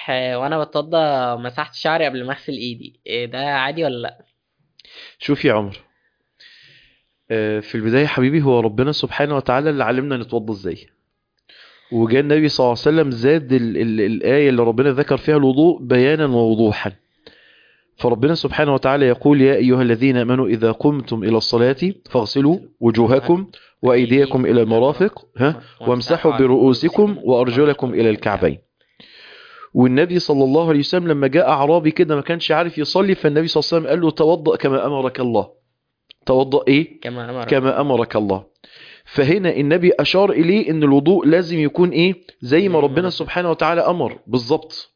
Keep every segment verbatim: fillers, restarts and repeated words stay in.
امبارح آه، وانا بتوضى مسحت شعري قبل ما اغسل ايدي، إيه ده عادي ولا لا؟ شوف يا عمر. آه، في البداية يا حبيبي، هو ربنا سبحانه وتعالى اللي علمنا نتوضى ازاي. وجاء النبي صلى الله عليه وسلم زاد ال ال الآية اللي ربنا ذكر فيها الوضوء بيانا ووضوحا. فربنا سبحانه وتعالى يقول: يا أيها الذين آمنوا إذا قمتم إلى الصلاة فاغسلوا اغسلوا وجوهكم وجوهكم وأيديكم إلى وايديكم الى المرافق، المرافق ها، وامسحوا وامسحوا على برؤوسكم رؤوسكم وأرجلكم وارجلكم إلى الى الكعبين. الكعبين. والنبي صلى الله عليه وسلم لما جاء أعرابي كده ما كانش عارف يصلي، فالنبي صلى الله عليه وسلم قال له: توضأ كما أمرك الله. توضأ إيه؟ كما امرك كما الله. أمرك الله. فهنا النبي أشار إليه إن الوضوء لازم يكون إيه؟ زي ما زي ما ربنا ربنا. سبحانه وتعالى أمر بالظبط.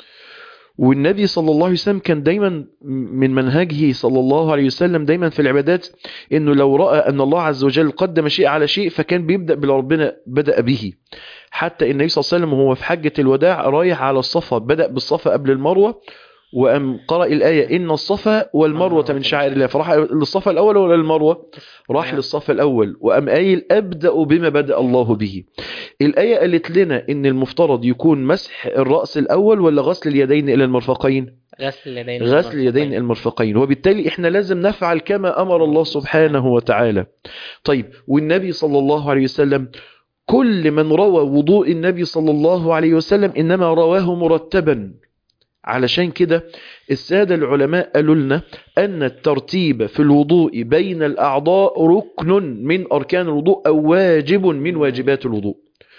والنبي صلى الله عليه وسلم كان دايما من منهجه صلى الله عليه وسلم دايما في العبادات إنه لو رأى أن الله عز وجل قدم شيء على شيء فكان بيبدأ باللي ربنا بدأ به. حتى النبي صلى الله عليه وسلم وهو في حجة الوداع رايح على الصفا بدأ بالصفا قبل المروة، وأم قرأ الآية: إن الصفا والمروة والمروة من من شعائر الله. شعائر فراح الله. للصفا الأول ولا للمروة؟ بس راح آه، للصفا الأول، وأم قايل: أبدأ بما بدأ الله به. الآية قالت لنا إن المفترض يكون مسح الرأس الأول ولا غسل اليدين إلى المرفقين؟ غسل اليدين الى غسل اليدين إلى المرفقين. المرفقين. وبالتالي إحنا لازم نفعل كما أمر الله الله سبحانه سبحانه وتعالى. وتعالى. طيب، والنبي صلى الله عليه وسلم كل من روى وضوء النبي صلى الله عليه وسلم إنما رواه مرتبا. علشان كده السادة العلماء قالوا لنا أن الترتيب في الوضوء بين الأعضاء ركن من أركان الوضوء أو واجب من من واجب. واجبات الوضوء.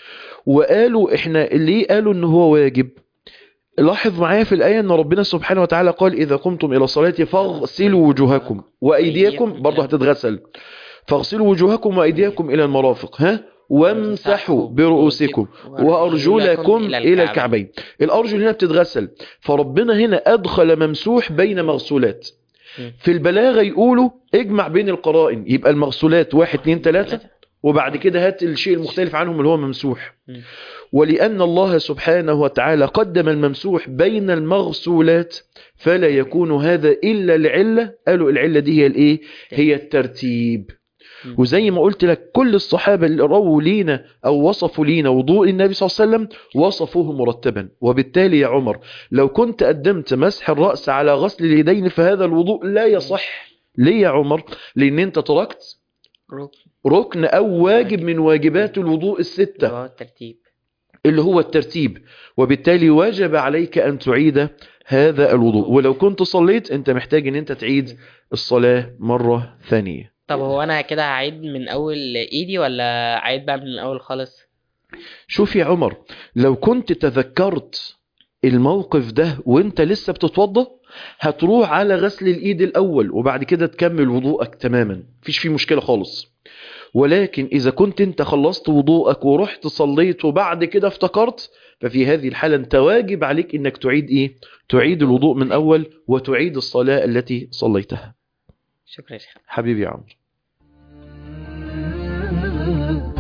وقالوا إحنا ليه قالوا إن هو واجب؟ لاحظ معايا في الآية أن ربنا سبحانه وتعالى قال: إذا قمتم إلى الصلاة فاغسلوا فاغسلوا وجوهكم وجوهكم وأيديكم، وايديكم الى برضه المرافق. هتتغسل. فاغسلوا وجوهكم وأيديكم إلى المرافق، ها، وامسحوا وامسحوا برؤوسكم برؤوسكم وارجلكم وأرجلكم الى إلى الكعبين. الكعبين. الأرجل هنا بتتغسل، فربنا هنا أدخل ممسوح بين مغسولات. مم. في البلاغة يقولوا: اجمع بين القرائن، يبقى المغسولات واحد واحد اتنين اتنين تلاتة، تلاتة. وبعد كده هات الشيء المختلف عنهم اللي هو ممسوح. مم. ولأن الله سبحانه وتعالى قدم الممسوح بين المغسولات فلا يكون هذا إلا العلة. قالوا العلة دي هي الإيه؟ هي ترتيب. الترتيب. مم. وزي ما قلت لك كل الصحابة اللي رووا لينا أو وصفوا لينا وضوء النبي صلى الله عليه وسلم وصفوه مرتبا. وبالتالي يا عمر، لو كنت قدمت مسح الرأس على غسل اليدين فهذا الوضوء لا يصح. ليه يا عمر؟ لأن أنت تركت ركن. ركن أو واجب واجب. من مم. واجبات الوضوء اللي الستة هو الترتيب. اللي هو الترتيب. وبالتالي واجب عليك أن تعيد هذا الوضوء. الوضوء. ولو كنت صليت أنت محتاج أن أنت تعيد الصلاة مرة ثانية. طب هو انا كده هعيد من اول ايدي ولا هعيد بقى من الاول خالص؟ شوف يا عمر، لو كنت تذكرت الموقف ده وانت لسه بتتوضى هتروح على غسل الإيد الأول وبعد كده تكمل وضوءك تماما، مفيش فيه مشكلة خالص. ولكن إذا كنت أنت خلصت وضوءك ورحت صليت وبعد كده افتكرت، ففي هذه الحالة أنت واجب عليك أنك تعيد إيه؟ تعيد الوضوء الوضوء من تاني. أول وتعيد الصلاة التي صليتها. شكرا يا شيخ. حبيبي يا عمرو.